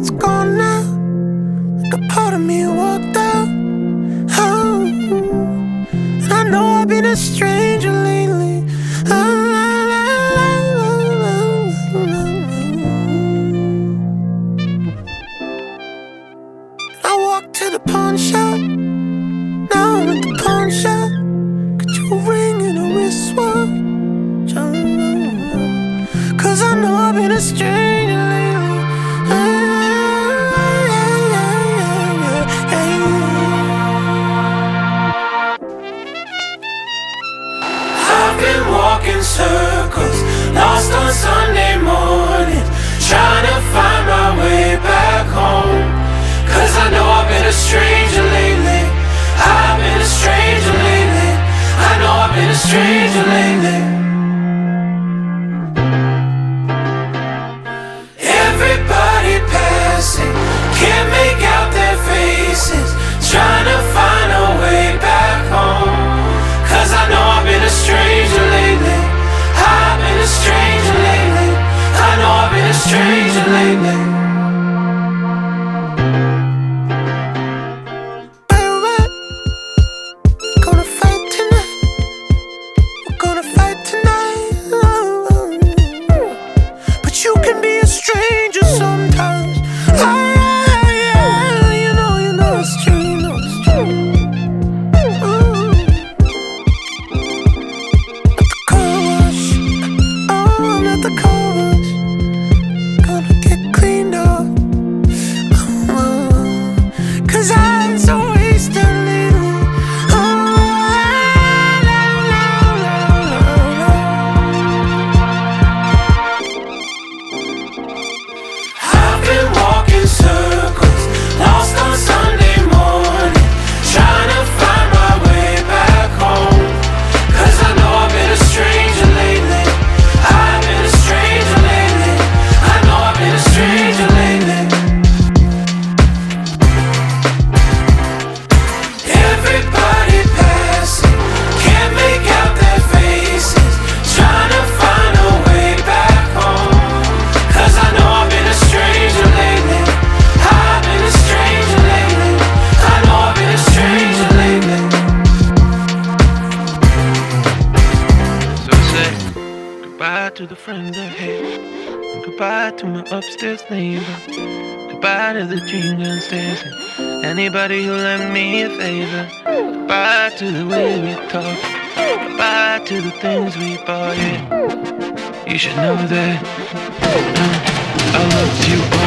it's gone now. Like a part of me walked out. Oh, and I know I've been a stranger lately. I walked to the pawn shop. Now I'm at the pawn shop. Got your ring and a wristwatch. 'Cause I know I've been a stranger lately. I've been walking circles, lost on Sunday morning, trying to find my way back home. 'Cause I know I've been a stranger lately. I've been a stranger lately. I know I've been a stranger lately. Everybody passing, can't make out their faces, trying to find a way back home. 'Cause I know I've been a stranger lately. I've been a stranger lately. I know I've been a stranger lately. Gonna fight tonight. We're gonna fight tonight. But you can be a stranger sometimes. You know it's true, you know it's true. At the car wash, oh, I'm at the car wash. Gonna get cleaned up. 'Cause I'm so wasted lately. I've been walking circles, lost on Sunday morning, trying to find my way back home. 'Cause I know I've been a stranger lately. I've been a stranger lately. I know I've been a stranger lately. Everybody passing, can't make out their faces, trying to find a way back home. 'Cause I know I've been a stranger lately. I've been a stranger lately. I know I've been a stranger lately. So say goodbye to the friends I hate, and goodbye to my upstairs neighbor. Goodbye to the dream downstairs and anybody who lent me a favor. Goodbye to the way we talk. Goodbye to the things we bought. Yeah, you should know that I loved you all.